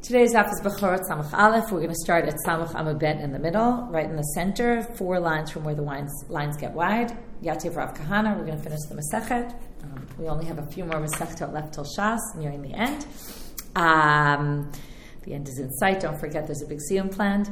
Today's daf is Bechorot Samach Aleph. We're going to start at Samach Amud Bet in the middle, right in the center, 4 lines from where the lines get wide. Yativ Rav Kahana. We're going to finish the Masechet. We only have a few more Masechet left till Shas, nearing the end. The end is in sight. Don't forget there's a big siyum planned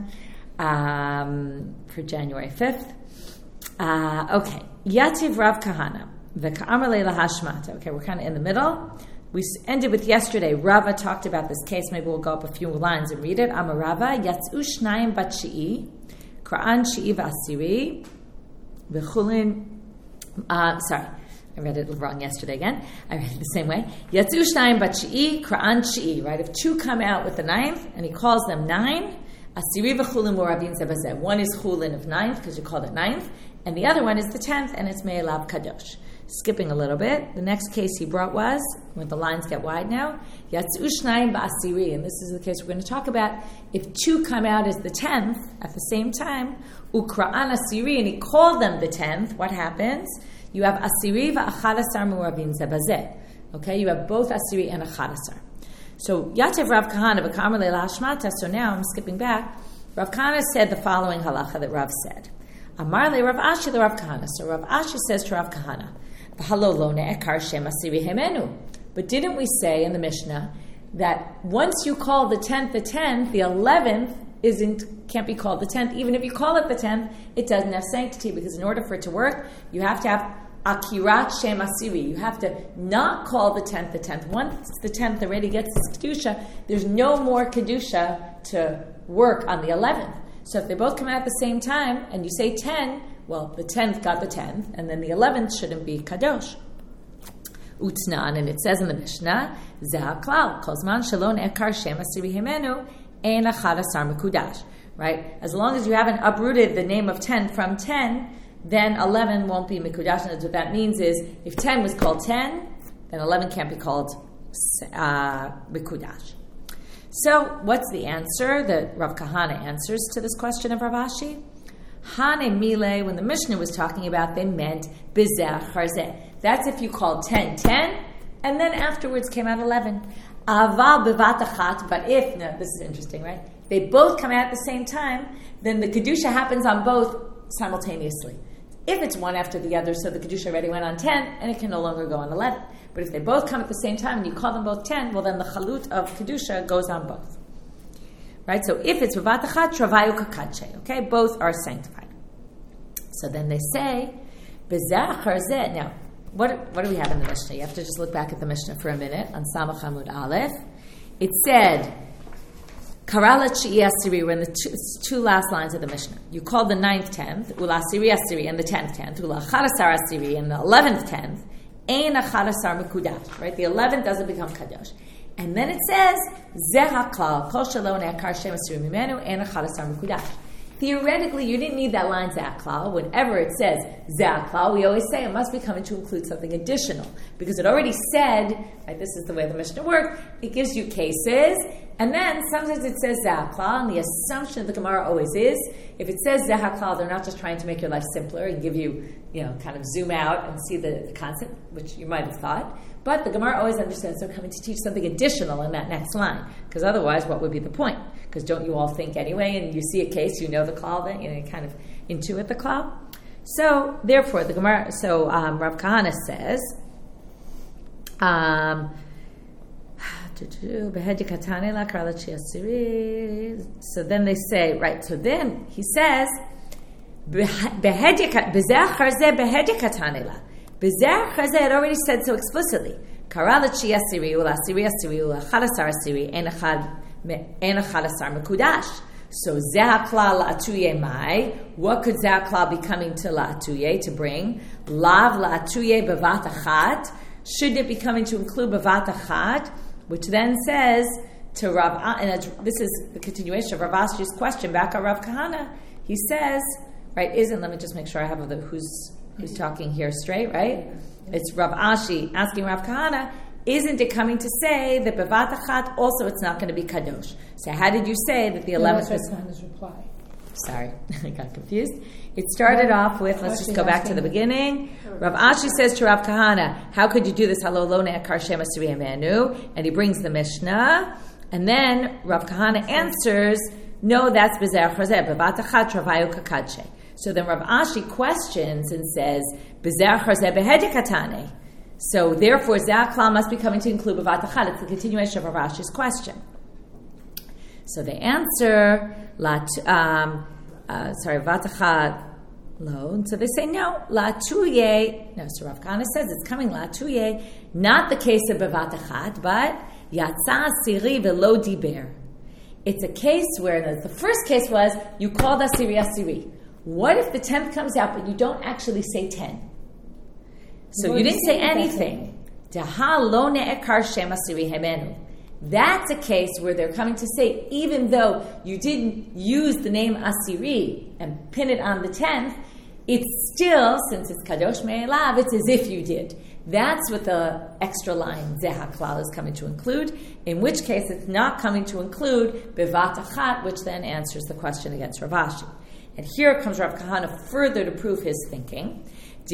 for January 5th. Okay. Yativ Rav Kahana. V'ka'amar leila hashmata. Okay, we're kind of in the middle. We ended with yesterday. Rava talked about this case. Maybe we'll go up a few lines and read it. Amar Rava, Yatzu shnayim bat shi'i, Qur'an shi'i v'asiri, v'chulin. Sorry, I read it wrong yesterday again. I read it the same way. Yatzu shnayim bat shi'i, Qur'an shi'i. Right, if 2 come out with the 9th, and he calls them 9, asiri v'chulin morabin zebazeh. One is chulin of 9th because you called it 9th, and the other one is the 10th, and it's me'elav kadosh. Skipping a little bit, the next case he brought was, when the lines get wide now, Yatzu shnayim ba'asiri, and this is the case we're going to talk about. If 2 come out as the 10th at the same time, ukra'an asiri, and he called them the 10th, what happens? You have asiri va'achadasar mu'avin zebazeh. Okay, you have both asiri and achadasar. So Yativ Rav Kahana v'kamar leila hashmata. So now I'm skipping back. Rav Kahana said the following halacha that Rav said. Amar le Rav Ashi le Rav Kahana. So Rav Ashi says to Rav Kahana, but didn't we say in the Mishnah that once you call the 10th, the 11th can't be called the 10th. Even if you call it the 10th, it doesn't have sanctity, because in order for it to work, you have to have akirat shem asiri. You have to not call the 10th. Once the 10th already gets this kedusha, there's no more kedusha to work on the 11th. So if they both come out at the same time and you say 10, well, the 10th got the 10th, and then the 11th shouldn't be kadosh. Utnan, and it says in the Mishnah, Zeh klal, kozman shalon ekar shem asiri himenu, ein achad asar mekudash. Right? As long as you haven't uprooted the name of 10 from 10, then 11 won't be mekudash. And what that means is, if 10 was called 10, then 11 can't be called mekudash. So, what's the answer that Rav Kahana answers to this question of Rav Ashi? Hane Mile, when the Mishnah was talking about, they meant Bizeh Charzeh. That's if you called 10, and then afterwards came out 11. Aval Bevat Achat, but if, no, this is interesting, right? They both come out at the same time, then the Kedusha happens on both simultaneously. If it's one after the other, so the Kedusha already went on 10, and it can no longer go on 11. But if they both come at the same time, and you call them both 10, well then the Chalut of Kedusha goes on both. Right, so if it's Bevat Achat, Travayu Kakadshe, okay, both are sanctified. So then they say, Bezeh Charzeh. Now, what do we have in the Mishnah? You have to just look back at the Mishnah for a minute on Samach Amud Aleph. It said, Karala Chi'i Asiri, we're in the 2 last lines of the Mishnah. You called the 9th 10th, Ula Asiri Asiri, and the 10th 10th, Ula Achadasar Asiri, and the 11th 10th, Ein Achadasar Mekudash, right? The 11th doesn't become Kadosh. And then it says, Zeh HaKlal, Kol Shalon Ekar Shem Asiri Mimenu, Ein Achadasar Mekudash. Theoretically, you didn't need that line Zeh HaKlal. Whenever it says Zeh HaKlal, we always say it must be coming to include something additional, because it already said, right, this is the way the Mishnah works, it gives you cases, and then sometimes it says Zeh HaKlal, and the assumption of the Gemara always is, if it says Zeh HaKlal, they're not just trying to make your life simpler and give you, kind of zoom out and see the concept, which you might have thought. But the Gemara always understands they're coming to teach something additional in that next line, because otherwise, what would be the point? Because don't you all think anyway, and you see a case, you know the klal, then you kind of intuit the klal. So therefore, the Gemara. So Rav Kahana says, so then they say, right. So then he says, Bezer Charzeh had already said so explicitly. Karala Chi Asiri, Ula Asiri Asiri, Ula Chadasar Asiri, Ein Achadasar Mekudash. So Zeh HaKlal La'atuye Mai. What could Zeh HaKlal be coming to La'atuye to bring? Lav La'atuye Bevat Achat. Should it be coming to include Bevat Achat? Which then says to Rav, and this is the continuation of Rav Ashi's question back at Rav Kahana. He says, right, let me just make sure I have who's talking here straight, right? It's Rav Ashi asking Rav Kahana, isn't it coming to say that Bevat Achat also it's not going to be Kadosh? So how did you say that the 11th was... Kahana's reply. Sorry, I got confused. It started off with, let's just go back to the beginning. Rav Ashi says to Rav Kahana, how could you do this? And he brings the Mishnah. And then Rav Kahana answers, no, that's Bezer Chazeh, Bevat Achat Travayu Kakadshe. So then Rav Ashi questions and says, Bezer Chazeh Behedek Katane. So therefore, Zaklal must be coming to include Bevat Achat. It's the continuation of Rav Ashi's question. So they answer, Bevat Achat. So they say, no, La Tuye. No, so Rav Kahana says it's coming, La Tuye. Not the case of Bevat Achat, but Yatsa Asiri Velo Diber. It's a case where the first case was you called Asiri. What if the 10th comes out but you don't actually say 10? So you didn't say anything. That's a case where they're coming to say, even though you didn't use the name Asiri and pin it on the 10th, it's still, since it's Kadosh Me'elav, it's as if you did. That's what the extra line Zehaklal is coming to include, in which case it's not coming to include Bevat Achat, which then answers the question against Rav Ashi. And here comes Rav Kahana further to prove his thinking.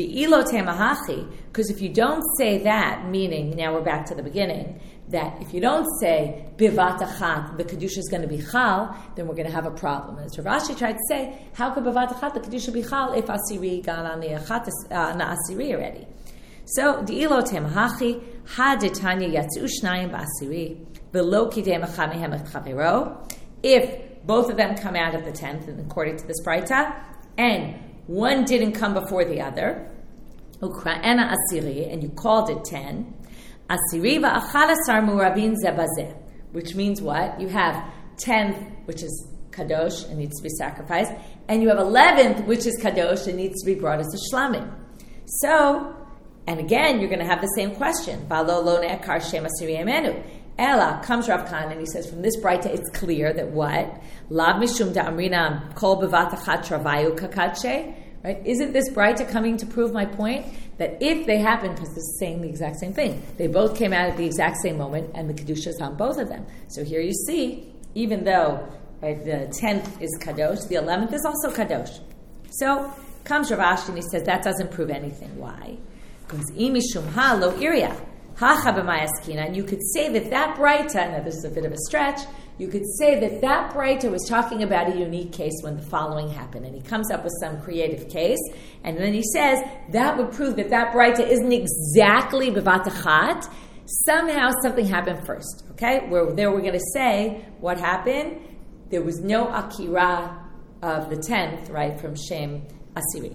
Because if you don't say that, meaning, now we're back to the beginning, that if you don't say Bevat Achat, the Kedusha is going to be Chal, then we're going to have a problem. As Rav Ashi tried to say, how could Bevat Achat, the Kedusha, be Chal if Asiri got on the Asiri already? So, Di'ilo Temahachi, Ha-Detanya Yatzu Shnayim Ba'asiri, V'lo Kidei Mecha Mehem Et Chavero. If both of them come out at the 10th, and according to this Braita, and one didn't come before the other, Ukra'ena Asiri, and you called it 10, Asiri Va'achalasar Murabin Zebazeh, which means what? You have 10th, which is Kadosh, and needs to be sacrificed, and you have 11th, which is Kadosh, and needs to be brought as a Shlamim. So, and again, you're going to have the same question. Valo lo ne'ekar shem asiri emenu. Ela, comes Rav Kahana, and he says, from this Braita, it's clear that what? Lav mishum da'amrina kol bevat achat travayu kakadshe. Right? Isn't this Braita coming to prove my point? That if they happen, because this is saying the exact same thing, they both came out at the exact same moment, and the Kedusha is on both of them. So here you see, even though the 10th is Kadosh, the 11th is also Kadosh. So comes Rav Ashi, and he says, that doesn't prove anything. Why? Because imishum ha lo iria hacha b'mayaskina, and you could say that Braita, now this is a bit of a stretch, you could say that Braita was talking about a unique case when the following happened, and he comes up with some creative case, and then he says that would prove that Braita isn't exactly bevat achat. Somehow something happened first, okay? We're going to say what happened. There was no akira of the 10th, right, from Shem Asiri.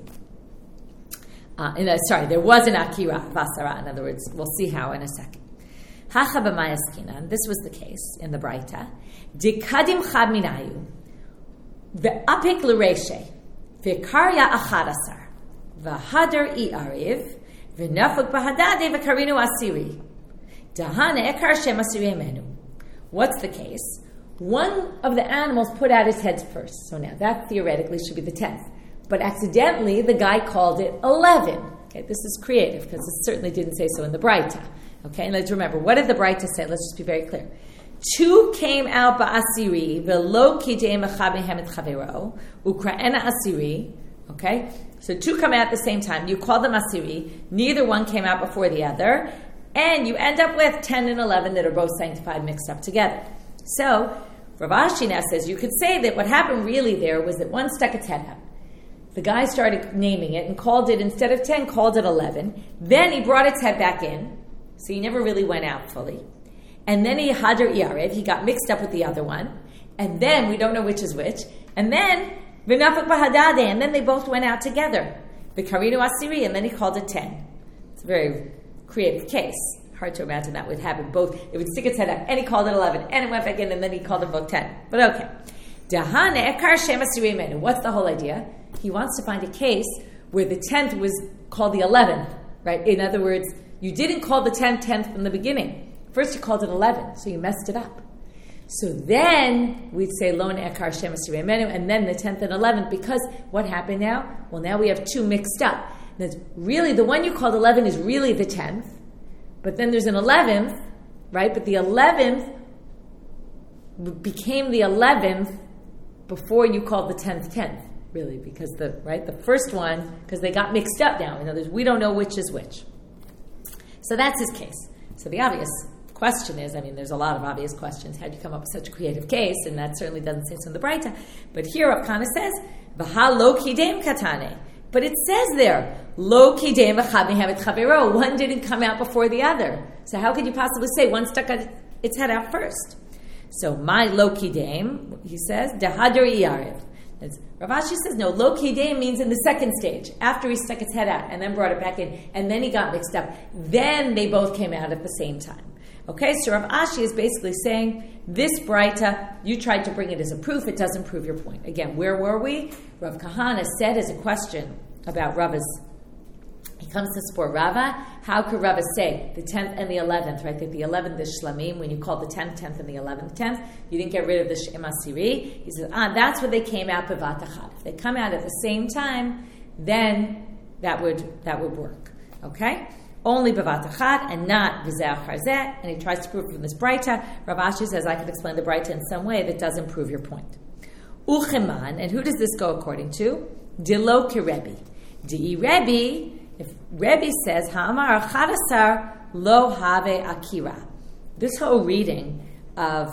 There was an akira vasara. In other words, we'll see how in a second. Hacha b'mayaskina. This was the case in the Braita. Dikadim chad minayu ve'apik l'reshe ve'karya achadasar ve'hadar i'ariv ve'nafuk b'hadade ve'karinu asiri dahane ekar shem asiri emenu. What's the case? One of the animals put out his head first. So now that theoretically should be the 10th. But accidentally, the guy called it 11. Okay, this is creative because it certainly didn't say so in the Braita. Okay, and let's remember, what did the Braita say? Let's just be very clear. 2 came out ba'asiri, velo kidei mecha mehem et chavero, ukra'ena asiri. Okay, so 2 come out at the same time. You call them asiri. Neither one came out before the other. And you end up with 10 and 11 that are both sanctified mixed up together. So, Rav Ashi now says, you could say that what happened really there was that one stuck its head out. The guy started naming it and called it, instead of 10, called it 11. Then he brought its head back in, so he never really went out fully. And then he hadar iarev, he got mixed up with the other one. And then, we don't know which is which. And then, v'nafuk b'hadade, and then they both went out together. V'karinu asiri, and then he called it 10. It's a very creative case. Hard to imagine that would happen both. It would stick its head out, and he called it 11, and it went back in, and then he called it both 10. But okay. Dahane ekar shem asiri emenu. What's the whole idea? He wants to find a case where the 10th was called the 11th, right? In other words, you didn't call the 10th from the beginning. First you called it 11, so you messed it up. So then we'd say lo ne'ekar shem asiri emenu, and then the 10th and 11th, because what happened now? Well, now we have 2 mixed up. That's really, the one you called 11 is really the 10th, but then there's an 11th, right? But the 11th became the 11th before you called the 10th. Really, because the first one, because they got mixed up now. In other words, we don't know which is which. So that's his case. So the obvious question is, there's a lot of obvious questions. How do you come up with such a creative case? And that certainly doesn't say so in the Breita. But here Rav Kahana says, V'ha lo kidem katane. But it says there, lo kidem v'chad mehem et chavero. One didn't come out before the other. So how could you possibly say one stuck its head out first? So my lo kidem, he says, dehadar iyariv. Rav Ashi says, no, lo kidem means in the second stage, after he stuck his head out and then brought it back in, and then he got mixed up. Then they both came out at the same time. Okay, so Rav Ashi is basically saying, this Breita, you tried to bring it as a proof, it doesn't prove your point. Again, where were we? Rav Kahana said as a question about Rava's, he comes to support Rava, how could Rava say the 10th and the 11th, right? That the 11th is Shlamim, when you call the 10th, and the 11th, 10th, you didn't get rid of the Shem Asiri. He says, that's where they came out Bevat Achad. If they come out at the same time, then that would work. Okay? Only Bevat Achad and not V'zeh Charzeh, and he tries to prove from this Breita. Rav Ashi says, I could explain the Breita in some way that doesn't prove your point. Ucheman, and who does this go according to? Dilo ki Rebbe. Di Rebbe, if Rebbe says, Ha'amar achadasar lo have akira. This whole reading of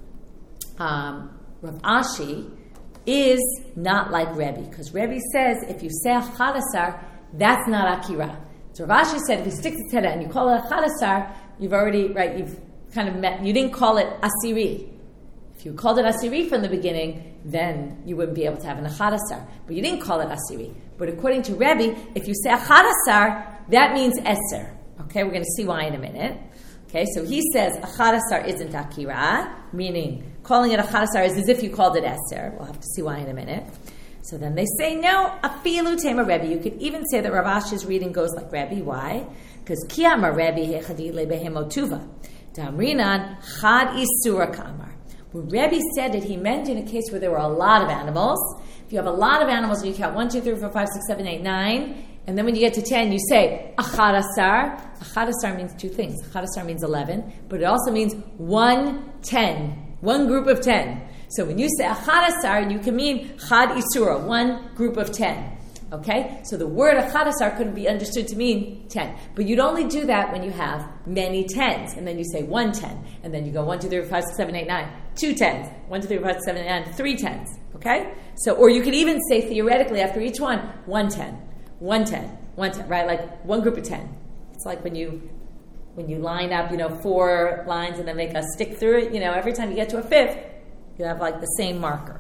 Rav Ashi is not like Rebbe, because Rebbe says, if you say achadasar, that's not akira. So Rav Ashi said, if you stick his head out and you call it achadasar, you've kind of met, you didn't call it asiri. If you called it asiri from the beginning, then you wouldn't be able to have an achadasar. But you didn't call it asiri. But according to Rebbe, if you say achadasar, that means eser. Okay, we're going to see why in a minute. Okay, so he says achadasar isn't akira, meaning calling it achadasar is as if you called it eser. We'll have to see why in a minute. So then they say, no, afilu tema Rebbe. You could even say that Rav Ashi's reading goes like Rebbe. Why? Because kiyama Rebbe hechadi lebehemotuva. Damrinan chad isura kamar. When Rebbe said that he meant in a case where there were a lot of animals. If you have a lot of animals and you count 1, 2, 3, 4, 5, 6, 7, 8, 9, and then when you get to 10, you say achadasar. Achadasar means two things. Achadasar means 11, but it also means 110, one group of 10. So when you say achadasar, you can mean chad isura, one group of 10. Okay? So the word achadasar could be understood to mean 10. But you'd only do that when you have many 10s. And then you say 110. And then you go 1, 2, 3, 4, 5, 6, 7, 8, 9. 2 10s. 1, 2, 3, 4, 5, 6, 7, 8, 9. 3 10s. Okay? So, or you could even say theoretically after each one, 110. 110. 110. Right? Like one group of 10. It's like when you line up, 4 lines and then make a stick through it, every time you get to a fifth, you have like the same marker.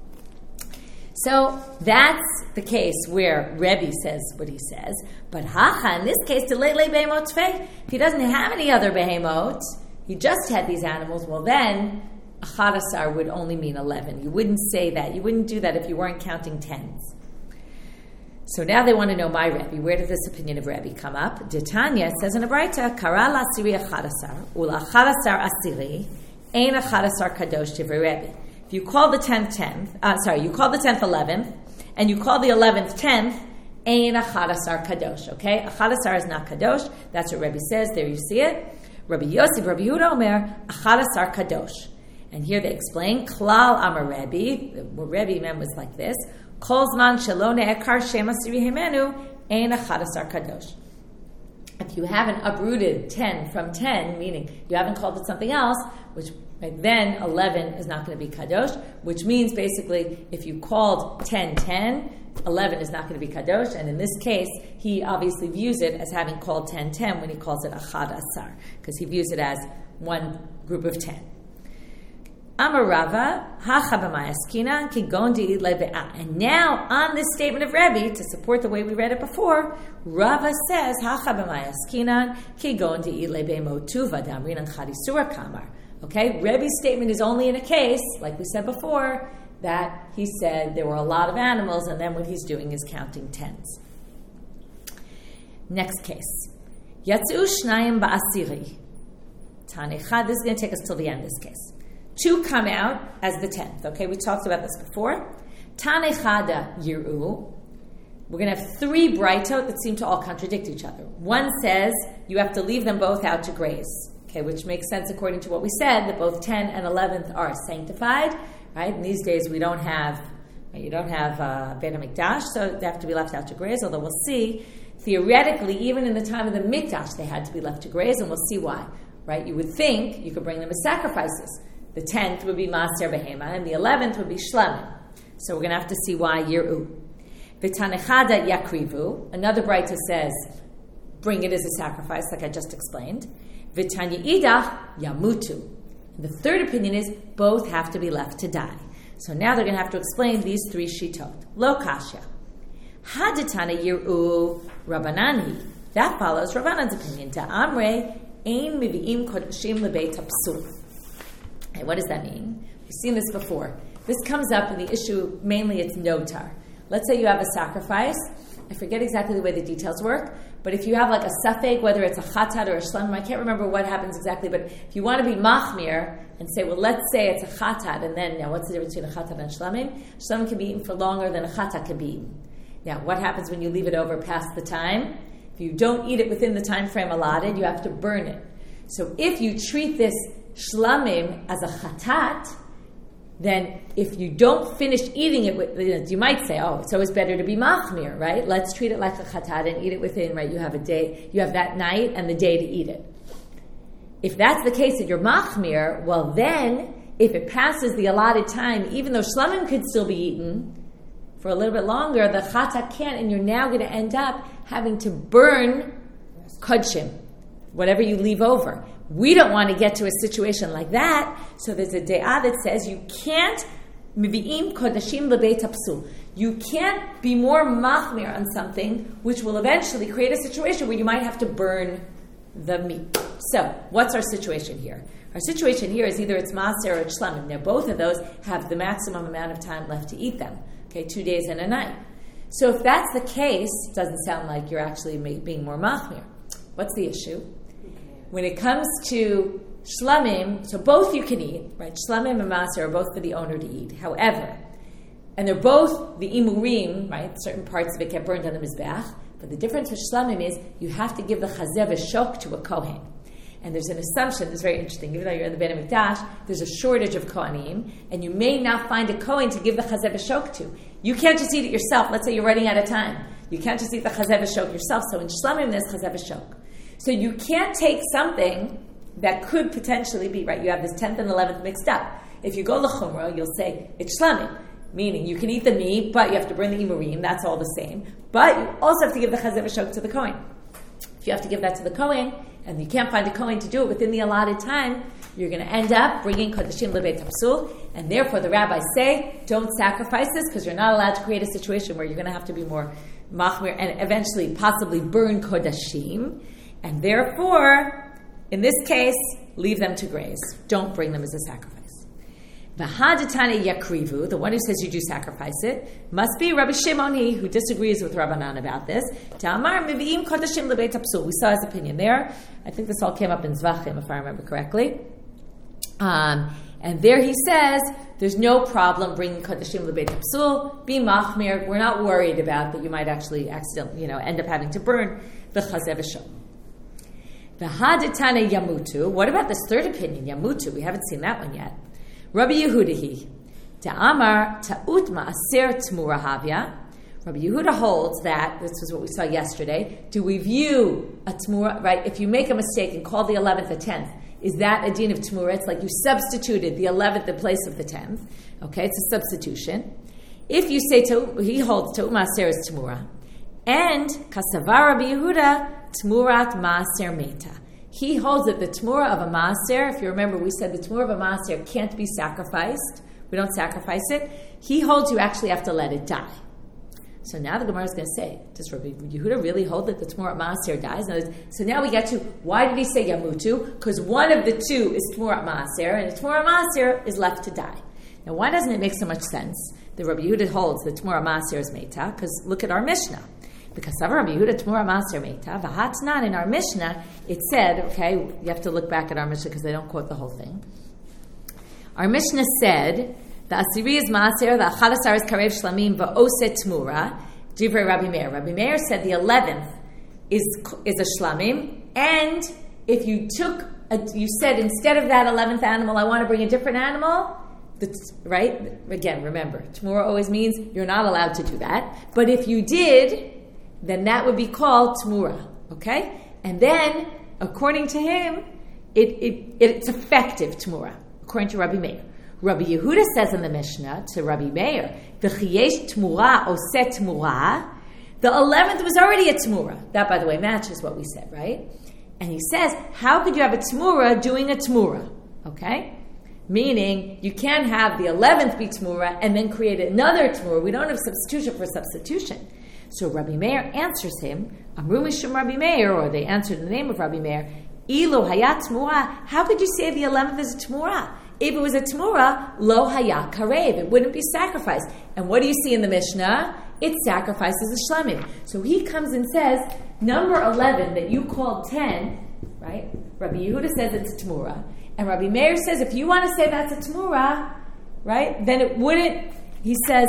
So that's the case where Rebbe says what he says. But Hacha, in this case, if he doesn't have any other behemot, he just had these animals, well then, achadasar would only mean 11. You wouldn't say that. You wouldn't do that if you weren't counting 10s. So now they want to know my Rebbe. Where did this opinion of Rebbe come up? Tanya says in a Breita, Kara l'asiri achadasar, ula achadasar asiri, ein achadasar kadosh divrei Rebbe. If you call the 10th, you call the 10th 11th, and you call the 11th 10th, ein achadasar kadosh, okay? Achadasar is not kadosh. That's what Rebbe says. There you see it. Rabbi Yossi, Rabbi Yehuda Omer, achadasar kadosh. And here they explain, klal amar Rebbe, what Rebbe meant was like this, kol zman shelo ne'ekar shem asiri himenu, ein achadasar kadosh. If you haven't uprooted 10 from 10, meaning you haven't called it something else, which then 11 is not going to be kadosh, which means basically if you called 10, 10, 11 is not going to be kadosh, and in this case, he obviously views it as having called 10, 10 when he calls it achadasar, because he views it as one group of 10. Amar Rava, hacha b'mayaskina kigon di'id leve'ah. And now, on this statement of Rebbe, to support the way we read it before, Rava says, hacha b'mayaskina kigon di'id leve'motuva damrinan chadisura kamar. Okay, Rebbe's statement is only in a case, like we said before, that he said there were a lot of animals, and then what he's doing is counting 10s. Next case. Yatzu shnayim ba'asiri. Tanechad, this is going to take us till the end of this case. 2 come out as the 10th. Okay, we talked about this before. Tanechada yiru. We're going to have 3 Breitot that seem to all contradict each other. One says you have to leave them both out to graze. Okay, which makes sense according to what we said, that both 10 and 11th are sanctified, right? And these days you don't have Beit HaMikdash, so they have to be left out to graze, although we'll see, theoretically, even in the time of the Mikdash, they had to be left to graze, and we'll see why. right? You would think you could bring them as sacrifices. The 10th would be Maaser Behema, and the 11th would be Shlamim. So we're going to have to see why Yir'u. V'tanechada yakrivu. Another Braita says, bring it as a sacrifice, like I just explained. V'tanya idach yamutu. The third opinion is both have to be left to die. So now they're going to have to explain these three shitot. Lo kasha. Haditana yir'u Rabbanani. That follows Rabbanan's opinion. Ta'amre ein mivi'im kodashim lebeit hapsul. Okay, what does that mean? We've seen this before. This comes up in the issue, mainly it's notar. Let's say you have a sacrifice. I forget exactly the way the details work, but if you have like a safek, whether it's a chatat or a shlamim, I can't remember what happens exactly, but if you want to be machmir and say, well, let's say it's a chatat, and then, now what's the difference between a chatat and shlamim? Shlamim can be eaten for longer than a chatat can be eaten. Now, what happens when you leave it over past the time? If you don't eat it within the time frame allotted, you have to burn it. So if you treat this shlamim as a chatat, then if you don't finish eating it, you might say, oh, it's always better to be machmir, right? Let's treat it like a chatat and eat it within, right? You have a day, you have that night and the day to eat it. If that's the case that you're machmir, well then, if it passes the allotted time, even though shlamim could still be eaten for a little bit longer, the chatat can't, and you're now going to end up having to burn kodshim, whatever you leave over. We don't want to get to a situation like that, so there's a de'ah that says you can't mivi'im kodashim lebeit hapsul. You can't be more machmir on something which will eventually create a situation where you might have to burn the meat. So, what's our situation here? Our situation here is either it's maaser or it's shlamim. Now, both of those have the maximum amount of time left to eat them. Okay, 2 days and a night. So, if that's the case, it doesn't sound like you're actually being more machmir. What's the issue? When it comes to shlamim, so both you can eat, right? Shlamim and maaser are both for the owner to eat. However, and they're both the imurim, right? Certain parts of it get burned on the mizbeach. But the difference with shlamim is you have to give the chazeh v'shok to a kohen. And there's an assumption that's very interesting. Even though you're in the Beit HaMikdash, there's a shortage of kohanim, and you may not find a kohen to give the chazeh v'shok to. You can't just eat it yourself. Let's say you're running out of time. You can't just eat the chazeh v'shok yourself. So in shlamim, there's chazeh v'shok. So you can't take something that could potentially be, right, you have this 10th and 11th mixed up. If you go l'chumra, you'll say, it's shlamim, meaning you can eat the meat, but you have to burn the imurim, that's all the same. But you also have to give the chazeh v'shok to the kohen. If you have to give that to the kohen, and you can't find a kohen to do it within the allotted time, you're going to end up bringing kodashim lebeit hapsul, and therefore the rabbis say, don't sacrifice this, because you're not allowed to create a situation where you're going to have to be more machmir, and eventually possibly burn kodashim. And therefore, in this case, leave them to graze. Don't bring them as a sacrifice. V'haditane yakrivu, the one who says you do sacrifice it, must be Rabbi Shimoni, who disagrees with Rabbanan about this. Ta'amar mivi'im kodashim lebeit hapsul. We saw his opinion there. I think this all came up in Zvachim, if I remember correctly. And there he says, there's no problem bringing kodashim lebeit hapsul. Be machmir. We're not worried about that you might actually accidentally, end up having to burn the chazeh v'shok. V'haditane yamutu. What about this third opinion, yamutu? We haven't seen that one yet. Rabbi Yehudahi. Ta'amar ta'ut ma'aser t'mura havya. Rabbi Yehuda holds that, this was what we saw yesterday, do we view a t'mura, right, if you make a mistake and call the 11th the 10th, is that a din of t'mura? It's like you substituted the 11th in place of the 10th. Okay, it's a substitution. If you say, he holds ta'ut ma'aser is t'mura. And kasavar Rabbi Yehuda, Tmurat Maaser Meta. He holds that the Tmura of a Maaser, if you remember, we said the Tmura of a Maaser can't be sacrificed. We don't sacrifice it. He holds you actually have to let it die. So now the Gemara is going to say, does Rabbi Yehuda really hold that the Tmurat Maaser dies? So now we get to, why did he say Yamutu? Because one of the two is Tmurat Maaser, and the Tmurat Maaser is left to die. Now why doesn't it make so much sense that Rabbi Yehuda holds that Tmurat Maaser is Meta? Because look at our Mishnah. Because Rabbi Yehuda Tmura Maaser Meita, V'hatnan, in our Mishnah, it said, okay, you have to look back at our Mishnah because they don't quote the whole thing. Our Mishnah said, the Asiri is Maaser, the Achadasar is Karev Shlamim, V'ose Tmura, Divrei Rabbi Meir. Rabbi Meir said the 11th is a Shlamim, and if you you said instead of that 11th animal, I want to bring a different animal, right? Again, remember, Tmura always means you're not allowed to do that. But if you did, then that would be called Tmura, okay? And then, according to him, it's effective Tmura, according to Rabbi Meir. Rabbi Yehuda says in the Mishnah to Rabbi Meir, V'chiyesh Tmura oseh Tmura, the 11th was already a Tmura. That, by the way, matches what we said, right? And he says, how could you have a Tmura doing a Tmura? Okay? Meaning, you can't have the 11th be Tmura and then create another Tmura. We don't have substitution for substitution. So Rabbi Meir answers him, Amru Mishum Rabbi Meir, or they answered in the name of Rabbi Meir, Ilo hayat Tmura. How could you say the 11th is a Tmura? If it was a Tmura, lo hayat karev. It wouldn't be sacrificed. And what do you see in the Mishnah? It sacrifices a shlamim. So he comes and says, number 11 that you called 10, right? Rabbi Yehuda says it's a Tmura. And Rabbi Meir says, if you want to say that's a Tmura, right, then it wouldn't, he says,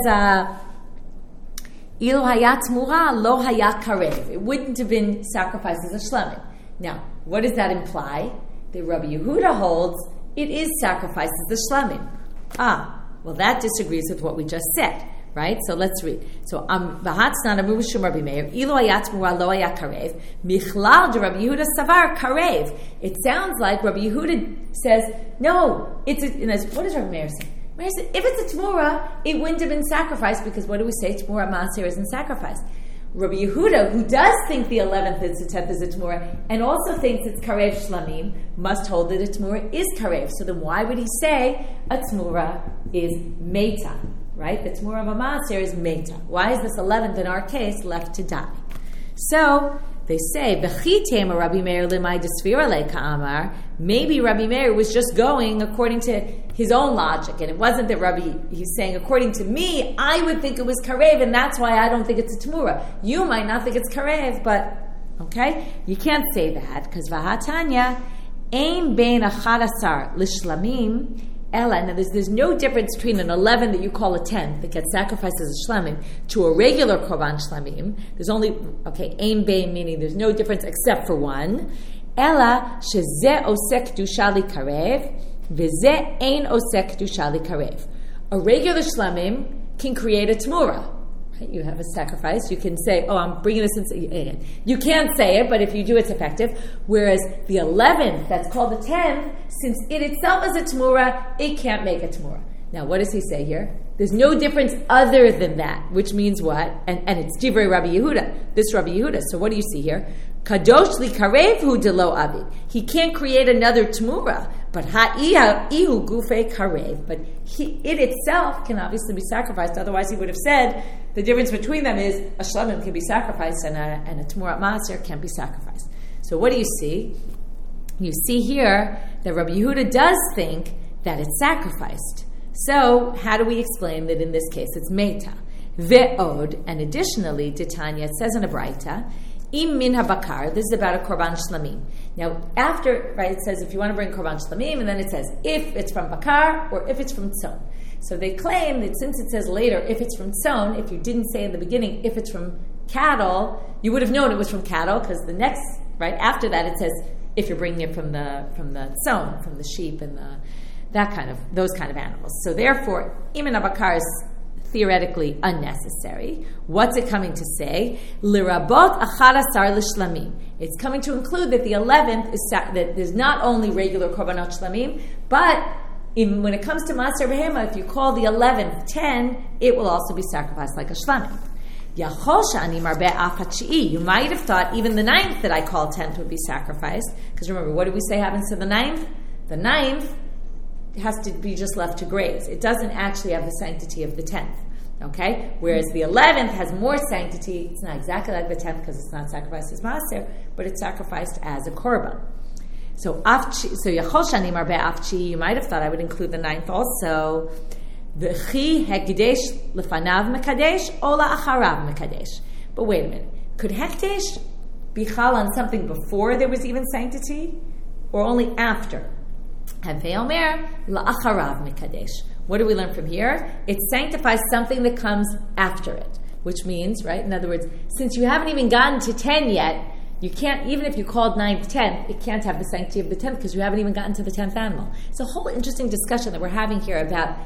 Ilo hayat Tmura, lo hayat karev. It wouldn't have been sacrificed as a shlamim. Now, what does that imply? That Rabbi Yehuda holds it is sacrificed as a shlamim. Well, that disagrees with what we just said, right? So let's read. So, v'hatznan amru b'shum Rabbi Meir, ilo hayat Tmura lo hayat karev, michlal de Rabbi Yehuda savar karev. It sounds like Rabbi Yehuda says, no, what does Rabbi Meir say? Meir says, if it's a Tmura, it wouldn't have been sacrificed, because what do we say? Tmura Maaser isn't sacrificed. Rabbi Yehuda, who does think the 11th is the 10th is a Tmura, and also thinks it's Karev Shlamim, must hold that a Tmura is Karev. So then why would he say a Tmura is Meta, right? The Tmura of a Maaser is Meta. Why is this 11th, in our case, left to die? So they say, B'chitema Rabbi Meir limai desfira le ka'amar. Maybe Rabbi Meir was just going according to his own logic, and it wasn't that he's saying, according to me, I would think it was karev, and that's why I don't think it's a Tmura. You might not think it's karev, but, okay? You can't say that, because v'hatanya, ein bein achadasar l'shlamim, ela. Now there's no difference between an 11 that you call a 10 that gets sacrificed as a shlamim to a regular korban shlamim. There's only, ein bein, meaning there's no difference except for one. Ela shezeh osek kedusha li karev, v'zeh ein osek kedusha li karev. A regular shlamim can create a tmura. Right? You have a sacrifice. You can say, I'm bringing this in. You can't say it, but if you do, it's effective. Whereas the 11th, that's called the 10th, since it itself is a tmura, it can't make a tmura. Now, what does he say here? There's no difference other than that, which means what? And it's Divrei Rabbi Yehuda. This Rabbi Yehuda. So what do you see here? Kadosh li karev hu delo avid. He can't create another tmura, but ha'ihu gufe karev. But it itself can obviously be sacrificed. Otherwise, he would have said the difference between them is a shlamim can be sacrificed and a tmurat maaser can't be sacrificed. So what do you see? You see here that Rabbi Yehuda does think that it's sacrificed. So how do we explain that in this case it's meta? Ve'od, and additionally, Titania, it says in a Braita, Im min habakar, this is about a korban shlamim. Now, after, right, it says if you want to bring korban shlamim, and then it says if it's from bakar or if it's from tzon. So they claim that since it says later if it's from tzon, if you didn't say in the beginning if it's from cattle, you would have known it was from cattle, because the next, right, after that it says if you're bringing it from the tzon, from the sheep and those kind of animals. So therefore, im min habakar is theoretically unnecessary. What's it coming to say? Lirabot achadasar l'shlamim. It's coming to include that the 11th is that there's not only regular korbanot shlamim, but when it comes to Maaser Behema, if you call the 11th 10, it will also be sacrificed like a shlamim. Yachol shani marbeh af haTshi'i. You might have thought even the 9th that I call 10th would be sacrificed, because remember, what do we say happens to the 9th? The 9th has to be just left to graze. It doesn't actually have the sanctity of the 10th. Okay? Whereas the 11th has more sanctity. It's not exactly like the 10th because it's not sacrificed as maaser, but it's sacrificed as a korban. So Yachol Shani Marbe Afchi, you might have thought I would include the 9th also. V'chi hekdesh lefanav mekadesh ola acharav mekadesh. But wait a minute. Could hekdesh be chal on something before there was even sanctity, or only after? Omer la'acharav mekadesh. What do we learn from here? It sanctifies something that comes after it, which means, right? In other words, since you haven't even gotten to 10 yet, you can't, even if you called 9th 10th, it can't have the sanctity of the 10th because you haven't even gotten to the 10th animal. It's a whole interesting discussion that we're having here about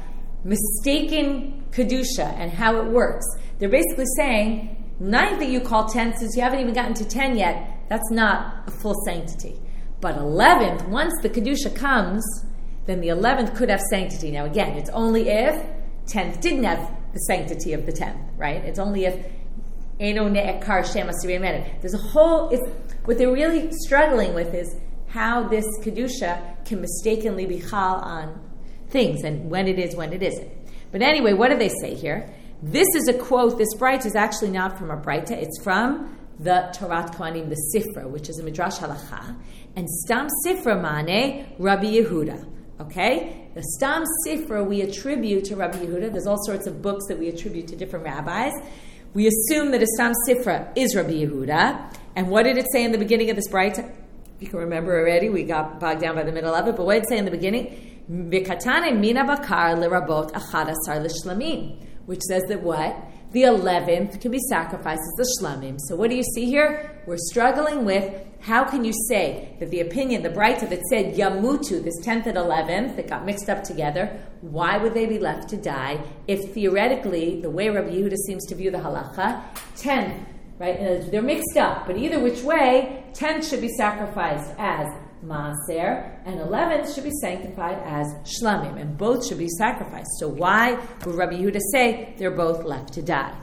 mistaken kedusha and how it works. They're basically saying 9th that you call 10th, since you haven't even gotten to 10 yet, that's not a full sanctity. But 11th, once the Kedusha comes, then the 11th could have sanctity. Now again, it's only if 10th didn't have the sanctity of the 10th, right? It's only if Eno Ne'ekar Shem Asirei Menet. There's a whole, what they're really struggling with is how this Kedusha can mistakenly be chal on things, and when it is, when it isn't. But anyway, what do they say here? This is a quote. This Breita is actually not from a Breita. It's from the Torat Kohanim, the Sifra, which is a Midrash Halacha. And Stam Sifra Mane, Rabbi Yehuda. Okay? The Stam Sifra we attribute to Rabbi Yehuda. There's all sorts of books that we attribute to different rabbis. We assume that a Stam Sifra is Rabbi Yehuda. And what did it say in the beginning of this Breita? You can remember already, we got bogged down by the middle of it, but what did it say in the beginning? V'katane mina bakar lerabot achad asar l'shlamim, which says that what? The 11th can be sacrificed as the shlamim. So what do you see here? We're struggling with how can you say that the opinion, the Breita that said yamutu, this 10th and 11th, that got mixed up together, why would they be left to die if theoretically, the way Rabbi Yehuda seems to view the halacha, 10th, right? And they're mixed up, but either which way, 10th should be sacrificed as maaser, and 11th should be sanctified as shlamim, and both should be sacrificed. So why would Rabbi Yehuda say they're both left to die?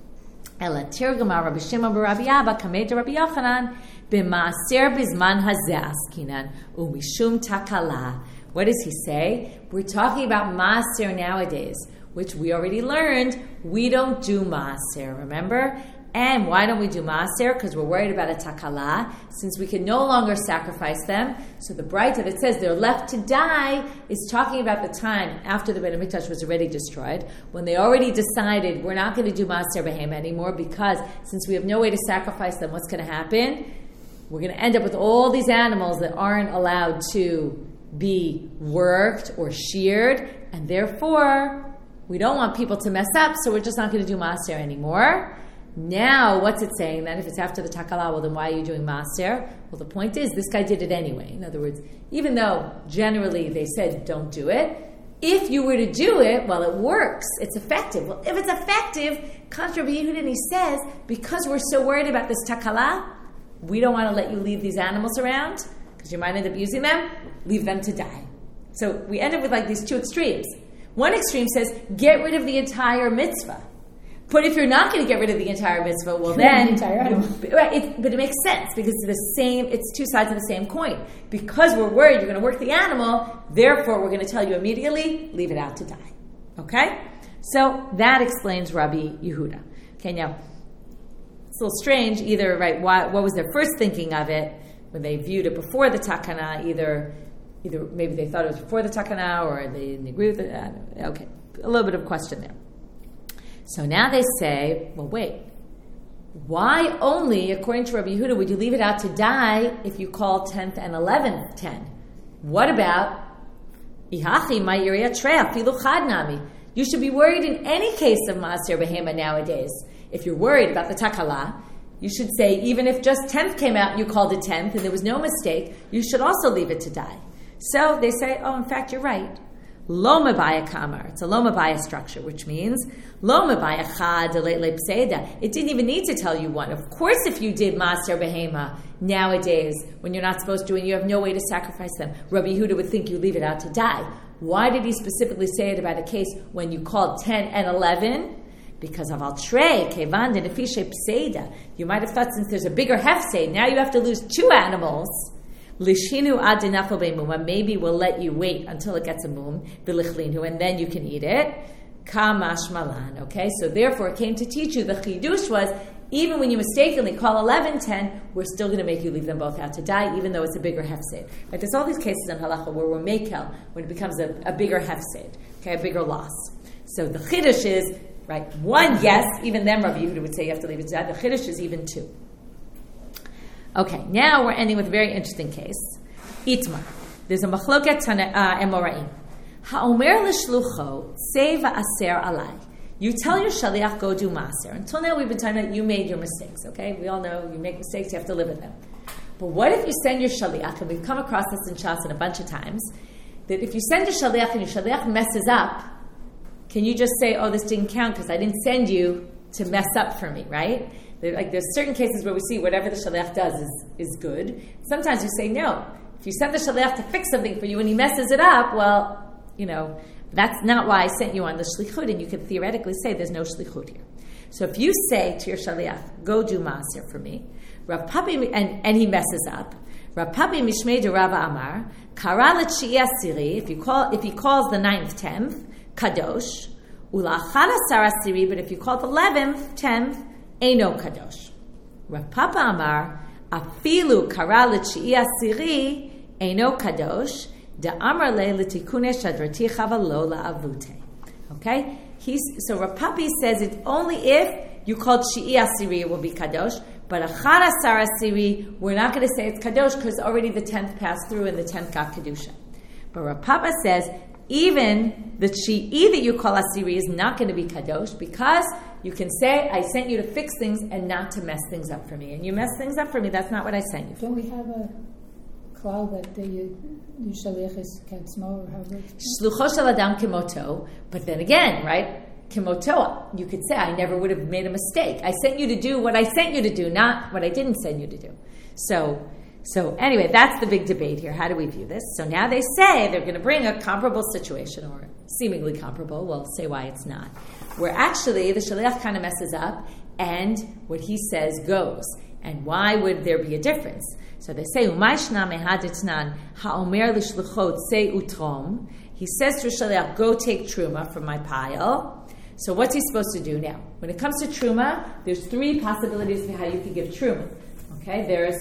Ela tirgama Rabbi Shimon b'Rabbi Abba kamei Rabbi Yochanan b'maaser bizman hazeh askinan umishum takala. What does he say? We're talking about maaser nowadays, which we already learned we don't do maaser. Remember? And why don't we do maaser? Because we're worried about a takala, since we can no longer sacrifice them. So the Breita that says they're left to die is talking about the time after the Beit HaMikdash was already destroyed, when they already decided we're not going to do maaser behema anymore, because since we have no way to sacrifice them, what's going to happen? We're going to end up with all these animals that aren't allowed to be worked or sheared, and therefore we don't want people to mess up, so we're just not going to do maaser anymore. Now, what's it saying then? If it's after the takala, well, then why are you doing maaser? Well, the point is, this guy did it anyway. In other words, even though generally they said don't do it, if you were to do it, well, it works. It's effective. Well, if it's effective, contrary to Yehuda, he says, because we're so worried about this takala, we don't want to let you leave these animals around, because you might end up using them, leave them to die. So we end up with like these two extremes. One extreme says, get rid of the entire mitzvah. But if you're not going to get rid of the entire mitzvah, well then, but it makes sense because it's two sides of the same coin. Because we're worried you're going to work the animal, therefore we're going to tell you immediately, leave it out to die. Okay? So that explains Rabbi Yehuda. Okay, now, it's a little strange, either, right, what was their first thinking of it when they viewed it before the takana, either maybe they thought it was before the takana or they didn't agree with it. Okay, a little bit of question there. So now they say, well, wait, why only, according to Rabbi Yehuda, would you leave it out to die if you call 10th and 11th 10? What about Ihachi Ma'iriya Treya Filu Chadnami? You should be worried in any case of Maaser Behema nowadays. If you're worried about the takala, you should say, even if just 10th came out and you called it 10th and there was no mistake, you should also leave it to die. So they say, oh, in fact, you're right. Lo mebaya kamar. It's a lo mebaya structure, which means lo mebaya chad le pseida. It didn't even need to tell you one. Of course, if you did maaser behema nowadays, when you're not supposed to and you have no way to sacrifice them, Rabbi Yehuda would think you leave it out to die. Why did he specifically say it about a case when you called 10 and 11? Because of altrei kevan de nefishe pseida. You might have thought since there's a bigger hefsed, now you have to lose 2 animals. Lishinu ad denafel be'muma, maybe we'll let you wait until it gets a mum, v'lichlinu, and then you can eat it. Kamash malan, okay? So therefore it came to teach you, the chidush was, even when you mistakenly call 11:10, we're still going to make you leave them both out to die, even though it's a bigger hefsed. Right? There's all these cases in halacha where we're mekel, when it becomes a bigger hefsed, okay, a bigger loss. So the chidush is, right, 1, yes, even then Rabbi Yehuda would say you have to leave it to die. The chidush is even 2. Okay, now we're ending with a very interesting case. Itmar. There's a machloket Amoraim. Ha'omer l'shlucho seva aser alai. You tell your shaliach, go do maaser. Until now we've been talking about you made your mistakes, okay? We all know you make mistakes, you have to live with them. But what if you send your shaliach, and we've come across this in Shas a bunch of times, that if you send your shaliach and your shaliach messes up, can you just say, oh, this didn't count because I didn't send you to mess up for me, right? There's certain cases where we see whatever the shaliach does is good. Sometimes you say, no, If you sent the shaliach to fix something for you and he messes it up, well, that's not why I sent you on the shlichut, and you could theoretically say there's no shlichut here. So if you say to your shaliach, go do maaser for me, Rav Papi, and he messes up, Rav Papi Mishmei de Rava Amar, Kara l'tshii asiri, if he calls the 9th, 10th, kadosh, ulachad asar asiri, but if you call the 11th, 10th, eino kadosh. Rav Papa Amar, afilu kara l'tshii asiri, eino kadosh, da amar le l'tikune shadraticha v'lo la'avute. Okay? So Rav Papi says it's only if you called Shi'i Asiri it will be Kadosh, but Achad Asar Asiri, we're not going to say it's Kadosh because already the 10th passed through and the 10th got Kedusha. But Rav Papa says even the Shi'i that you call Asiri is not going to be Kadosh because you can say, I sent you to fix things and not to mess things up for me. And you mess things up for me, that's not what I sent you for. Don't we have a cloud that the shaliach is katzmo or however? Shlucho shel adam kimoto, but then again, right? Kimoto, you could say, I never would have made a mistake. I sent you to do what I sent you to do, not what I didn't send you to do. So anyway, that's the big debate here. How do we view this? So now they say they're going to bring a comparable situation, or seemingly comparable. We'll say why it's not. Where actually the shaliach kind of messes up, and what he says goes. And why would there be a difference? So they say, Umayshna mehaditnan ha'omer l'shluchot say utrom. He says to shaliach, go take truma from my pile. So what's he supposed to do now? When it comes to truma, there's 3 possibilities for how you can give truma. Okay, there's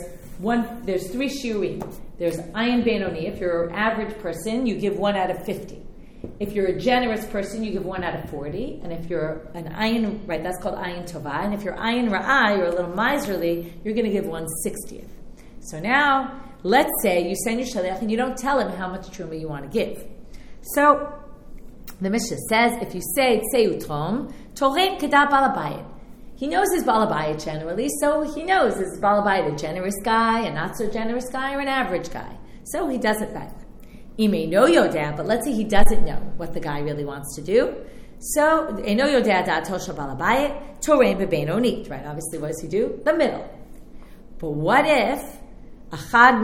3 shiurim. There's ayin benoni. If you're an average person, you give 1 out of 50. If you're a generous person, you give 1 out of 40. And if you're an ayin, right, that's called ayin tova. And if you're ayin ra'ah, you're a little miserly, you're going to give 1/60th. So now, let's say you send your shaliach and you don't tell him how much truma you want to give. So the Mishnah says, if you say utrom, torein kedab balabayit. He knows his balabayit generally, so he knows is balabayit a generous guy, a not so generous guy, or an average guy. So he does it back. He may know yodeh, but let's say he doesn't know what the guy really wants to do. So eno yodeh da'ato shel balabayit, torein bebenonit. Right? Obviously, what does he do? The middle. But what if achad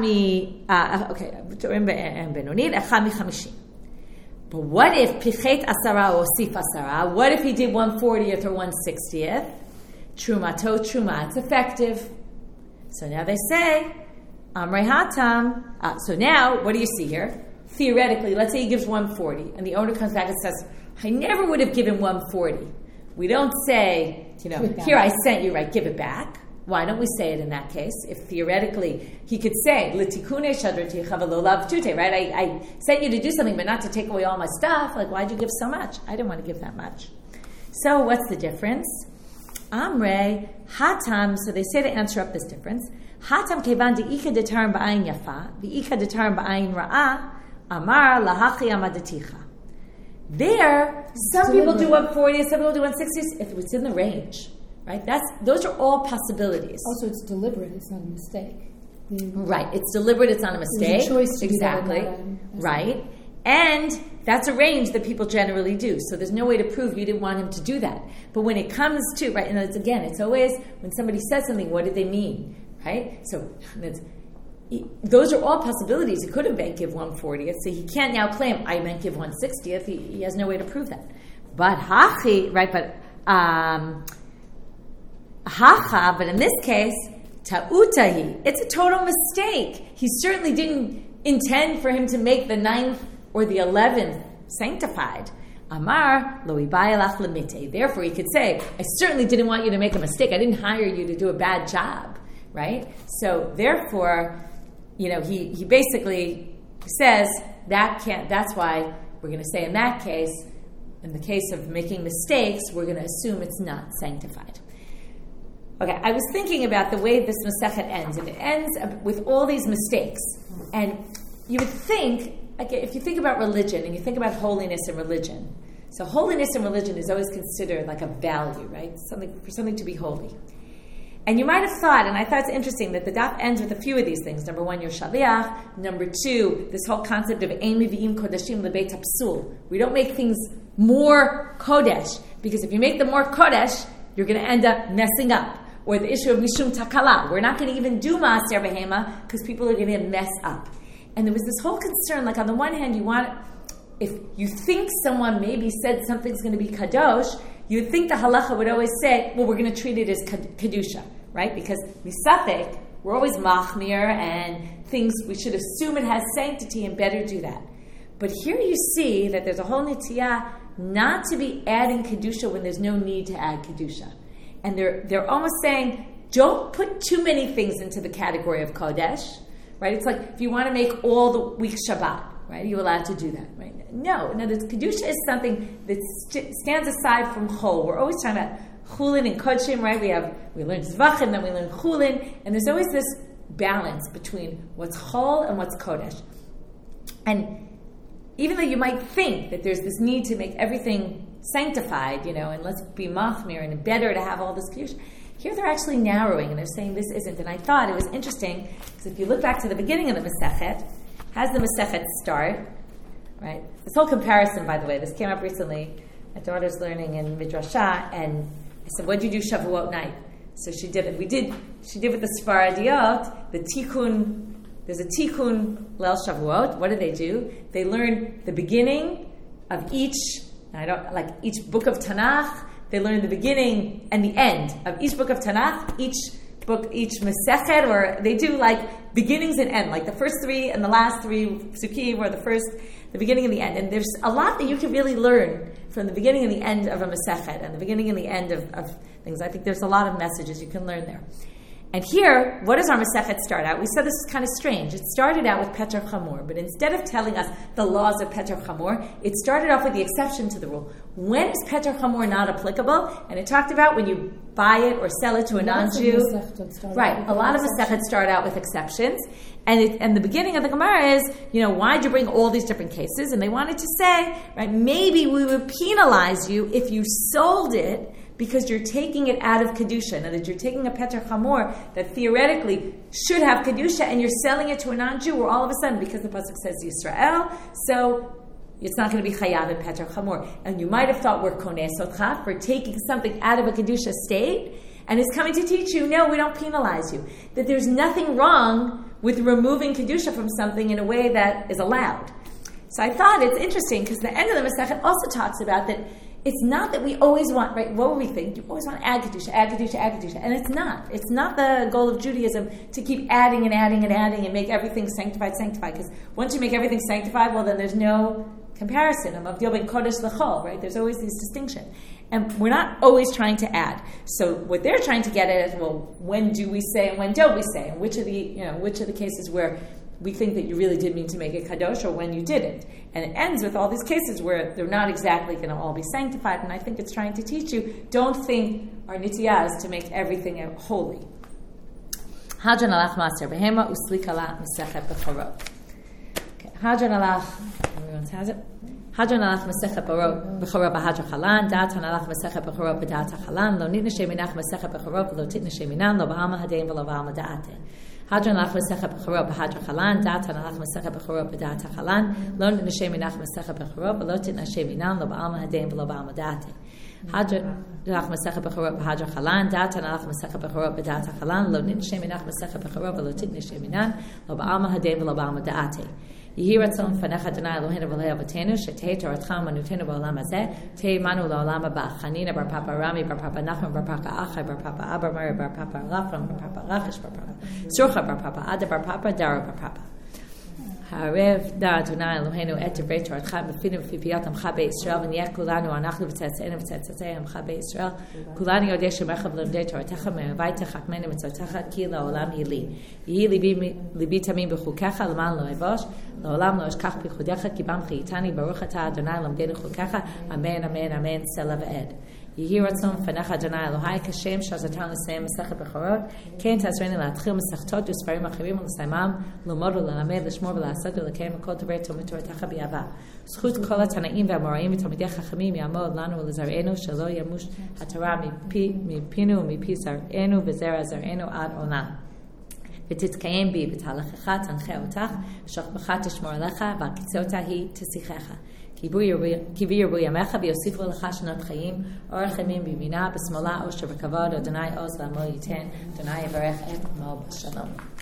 torein benonit, achad mi 50. But what if pichet asara or sif asara? What if he did 1/40th or 1/60th? Trumato truma, it's effective. So now they say, amrei hatam. So now, what do you see here? Theoretically, let's say he gives 1/40, and the owner comes back and says, I never would have given 1/40. We don't say, here I sent you, right, give it back. Why don't we say it in that case? If theoretically he could say, "L'tikune shadrati chavalo lavtute," right? I sent you to do something, but not to take away all my stuff. Like, why'd you give so much? I didn't want to give that much. So, what's the difference? Amre hatam. So they say to answer up this difference. Hatam kevan deika detarm ba'ayin yafa, deika detarm ba'ayin ra'a. Amar lahachi amadaticha. There, some people do 140, some people do 160. If it's in the range. Right? Those are all possibilities. Also, it's deliberate. It's not a mistake. Right. It's deliberate. It's not a mistake. It's a choice to exactly. Do that right. And that's a range that people generally do. So there's no way to prove you didn't want him to do that. But when it comes to, right, and it's always when somebody says something, what did they mean? Right? So those are all possibilities. He could have meant give 1/40th. So he can't now claim, I meant give 1/60th. He has no way to prove that. But hachi, right, but hacha, but in this case, ta'utahi. It's a total mistake. He certainly didn't intend for him to make the 9th or the 11th sanctified. Amar lo ibayalach lemite. Therefore, he could say, I certainly didn't want you to make a mistake. I didn't hire you to do a bad job, right? So therefore, he basically says that's why we're going to say in that case, in the case of making mistakes, we're going to assume it's not sanctified. Okay, I was thinking about the way this Masechet ends, and it ends with all these mistakes. And you would think, if you think about religion, and you think about holiness and religion, so holiness and religion is always considered like a value, right? Something to be holy. And you might have thought, and I thought it's interesting, that the daf ends with a few of these things. Number 1, your shaliach. Number 2, this whole concept of ein mivi'im kodashim lebeit hapsul. We don't make things more kodesh, because if you make them more kodesh, you're going to end up messing up. Or the issue of mishum takala. We're not going to even do maaser behema because people are going to mess up. And there was this whole concern, like on the one hand, if you think someone maybe said something's going to be kadosh, you would think the halacha would always say, well, we're going to treat it as kedusha, right? Because misafek, we're always machmir, and things, we should assume it has sanctity and better do that. But here you see that there's a whole nitiyah not to be adding kedusha when there's no need to add kedusha. And they're almost saying, don't put too many things into the category of kodesh, right? It's like if you want to make all the week Shabbat, right? Are you allowed to do that, right? No, the kedusha is something that stands aside from chol. We're always talking about chulin and kodshim, right? We learn zvachim, then we learn chulin, and there's always this balance between what's chol and what's kodesh. And even though you might think that there's this need to make everything sanctified, and let's be machmir and better to have all this kedusha, here they're actually narrowing and they're saying this isn't. And I thought it was interesting because if you look back to the beginning of the Masechet, how does the Masechet start? Right? This whole comparison, by the way, this came up recently. My daughter's learning in Midrashah, and I said, "What did you do Shavuot night?" So she did it. She did with the Sfaradiot, the Tikkun. There's a Tikkun Leil Shavuot. What do? They learn the beginning of each book of Tanakh. They learn the beginning and the end of each book of Tanakh, each Masechet, or they do like beginnings and end, like the first three and the last three Psukim, or the beginning and the end. And there's a lot that you can really learn from the beginning and the end of a Masechet, and the beginning and the end of things. I think there's a lot of messages you can learn there. And here, what does our Masechet start out? We said this is kind of strange. It started out with Peter Chamor, but instead of telling us the laws of Peter Chamor, it started off with the exception to the rule. When is Peter Chamor not applicable? And it talked about when you buy it or sell it to a non-Jew. Right. A lot of Masechet start out with exceptions. And the beginning of the Gemara is, why'd you bring all these different cases? And they wanted to say, right, maybe we would penalize you if you sold it because you're taking it out of Kedusha. In other words, you're taking a Peter Chamor that theoretically should have Kedusha and you're selling it to a non-Jew, where all of a sudden, because the Pasuk says Yisrael, so it's not going to be Chayav in Peter Chamor. And you might have thought we're Koneh Sotcha for taking something out of a Kedusha state, and it's coming to teach you, no, we don't penalize you. That there's nothing wrong with removing Kedusha from something in a way that is allowed. So I thought it's interesting because the end of the Masechet also talks about that it's not that we always want, right, what would we think? You always want to add Kedusha, and it's not. It's not the goal of Judaism to keep adding and make everything sanctified, because once you make everything sanctified, well, then there's no comparison of Mavdil ben Kodesh l'chol, right? There's always this distinction. And we're not always trying to add. So what they're trying to get at is, well, when do we say and when don't we say? And which of the cases where we think that you really did mean to make it kadosh, or when you didn't. And it ends with all these cases where they're not exactly going to all be sanctified, and I think it's trying to teach you, don't think our nitiyah is to make everything holy. Hadran alach maser behema uslik alach masechet bechorot. Hadran alach, everyone has it? Hadran alach masechet bechorot b'hadra chalan, datan alach masechet bechorot b'data chalan, lo nitne sheminach masechet bechorot v'lo titne sheminan, lo ba'alma hadeim v'lo ba'alma da'ate. Hadran alach masechet bechorot b'hadra chalan, datan alach masechet bechorot b'data chalan, lo nitne sheminach masechet bechorot v'lo titne sheminan, lo ba'alma hadeim v'lo ba'alma da'ate. Hadran alach masechet bechorot b'hadra chalan, datan alach masechet bechorot b'data chalan, lo nitne sheminach masechet bechorot v'lo titne sheminan, lo ba'alma hadeim v'lo ba'alma da'ate. Yehi ratzon fanecha Adonai Eloheinu v'lei avotenu shetei toratcha u'manutenu ba'olam hazeh tei manu la'olam haba. Chanina bar papa Rami bar papa Nachman bar papa Achai bar papa Abba Mari bar papa Lafram bar papa Lachish bar papa Surcha bar papa Ada bar papa Dara bar papa. Haarev da Adonai Eloheinu et divrei toratcha b'finu v'piyat amcha be'Yisrael v'niyeh kulanu anachnu v'tzetzeinu v'tzetzei amcha be'Yisrael kulani yodei shemecha v'lomdei toratecha me'avaita chakmenu mitzotecha ki la'olam yili. Yehi libi tamim b'chukecha l'man lo evosh לעולם לא אשכח פיקודיך כי בם חייתני ברוך אתה אדוני למדנו חוקיך אמן אמן אמן סלע ועד. יהי רצון לפניך אדוני אלוהי כשם שעזרתנו לסיים מסכת בכורות, כן תעזרני להתחיל מסכתות וספרים אחרים ולסיימם, ללמוד וללמד, לשמור ולעשות ולקיים כל דברי תלמוד תורתך באהבה. זכות כל התנאים והאמוראים ותלמידי חכמים יעמוד לנו ולזרענו שלא ימוש התורה מפינו ומפי זרענו וזרע זרענו עד עולם. ותתקיים בי בתהלכך תנחה אותך, ושוכבך תשמור עליך, ועקיצותה היא תשיחך. כי בי ירבו ימיך, ויוסיפו לך שנות חיים, אורך ימים בימינה, בשמאלה אושר וכבוד, אדוני עוז לעמו ייתן, אדוני יברך את עמו בשלום.